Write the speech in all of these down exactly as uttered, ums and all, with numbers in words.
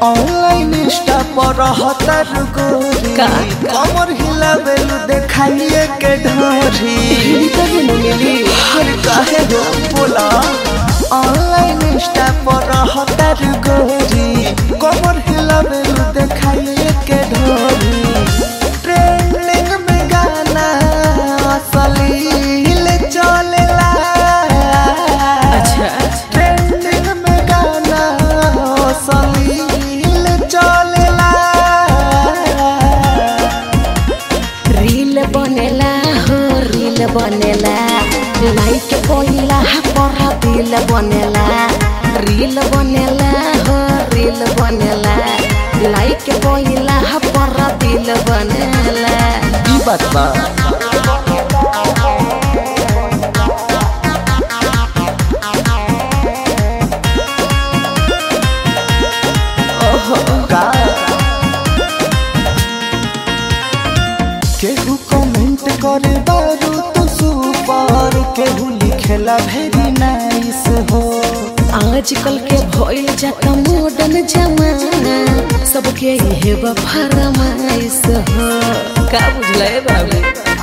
Online Insta पर रहतर गोरी का? कमर हिलावेलु देखाइए के ढोरी हर काहे हो बोला ऑनलाइन इंस्टा पर रहतर गोरी कमर हिलावेलु देखाइए के ढोरी ट्रेंडिंग में गाना असलील चलेला अच्छा ट्रेंडिंग में गाना असलील चलेला रील बनेला हो रील बनेला लाइक कोइला पर दिल बनेला रील बनेला हो रील बनेला लाइक कोइला पर दिल बनेला ई बात बा का केहू कमेंट करे बारू तो सुपर केहू लिखेला वेरी नाइस हो आजकल के भइल जाता मॉडर्न जमाना सबके इहे फरमाइश हो का बुझले बाबू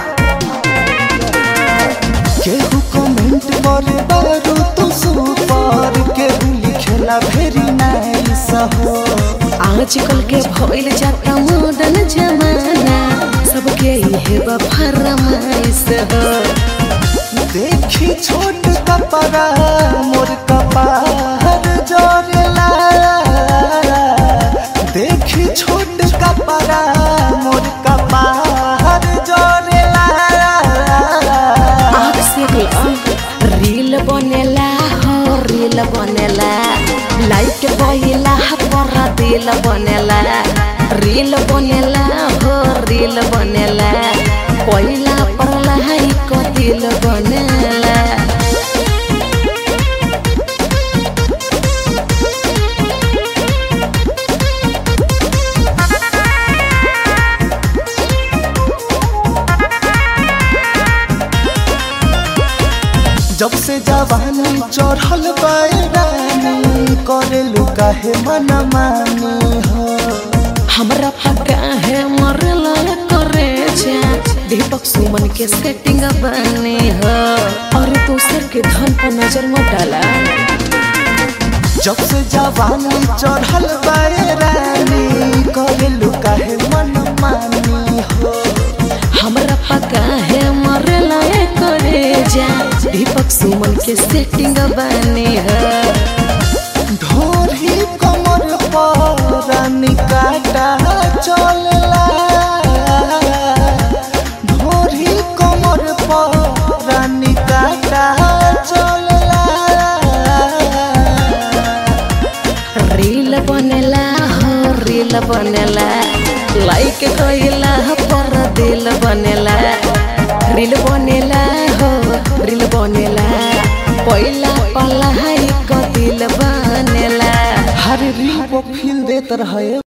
केहू कमेंट करे बारू तो सुपर केहू लिखेला वेरी नाइस हो आजकल के भइल जाता मॉडर्न जमाना सबके इहे फरमाइश हो देखी छोट कपड़ा मोर कपार जोरेला देखी छोट कपड़ा मोर कपार जोरेला आँख से रील बनेला हो रील बनेला लाइक बइला पर दिल बनेला रील बनेला हो रील बनेला कोइला पर लाइक दिल बनेला जब से जवानी चढ़ल बैरानी करेलू काहे मन मानी हो हमरा पक्का है मरला करे जा दीपक सुमन के सेटिंग बने हो और दूसर के धन पर नजर मत डाला जब से जवानी चढ़ल बैरानी करेलू काहे मन मानी हो हमरा पक्का है मरला करे जा दीपक सुमन के सेटिंग बने हो ढोरी कमर पर रानी काटा चलला ढोरी कमर पर रानी काटा चलला रील बनेला हो रील बनेला लाइक कइला पर दिल बनेला रील बनेला हो रील बनेला पहिला पला है क दिल बनेला हर रील पर फील देत रहे